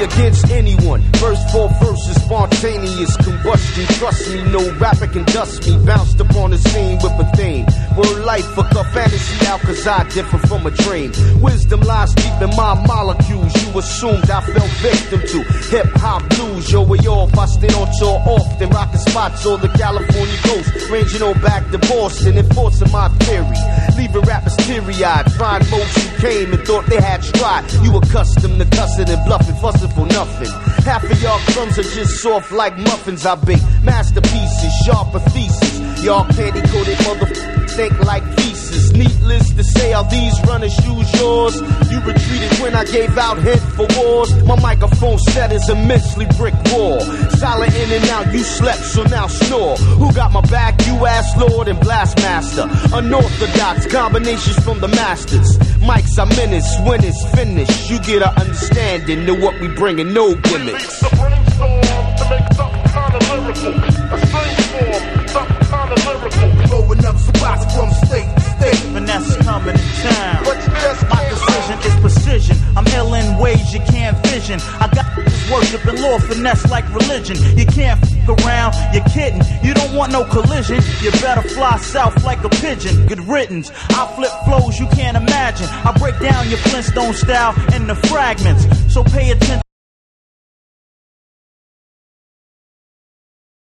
against anyone. Verse for verse is spontaneous combustion. Trust me, no rapper can dust me. Bounced upon the scene with a theme. Word life, fuck up fantasy out, cause I differ from a dream. Wisdom lies deep in my molecules. You assumed I fell victim to hip-hop blues. Yo, way off, I stay on tour often. Rocking spots on the California coast. Ranging on back to Boston, enforcing my theory. Leaving rappers teary-eyed. Fine motion came and thought they had stride. You accustomed to cussing and bluffing, fussing for nothing. Half of y'all crumbs are just soft like muffins. I bake masterpieces, sharper thesis. Y'all candy-coated motherfuckers think like pieces. Needless to say, all these runners shoes yours. You retreated when I gave out hint for wars. My microphone set is immensely brick wall. Silent in and out, you slept, so now snore. Who got my back? You ass lord and blastmaster. Unorthodox combinations from the masters. Mics I menace when it's finished. You get an understanding of what we bringing, no gimmicks. The brainstorm to make something kind of lyrical. A string form, something kind of lyrical. Blowing up spots from state to state. Finesse coming to town. What's this? My decision is precision. I'm ill in ways you can't vision. I got this worshiping Lord finesse like religion. You can't f around, you're kidding. You don't want no collision. You better fly south like a pigeon. Good riddance. I flip flows you can't imagine. I break down your Flintstone style in the fragments. So pay attention.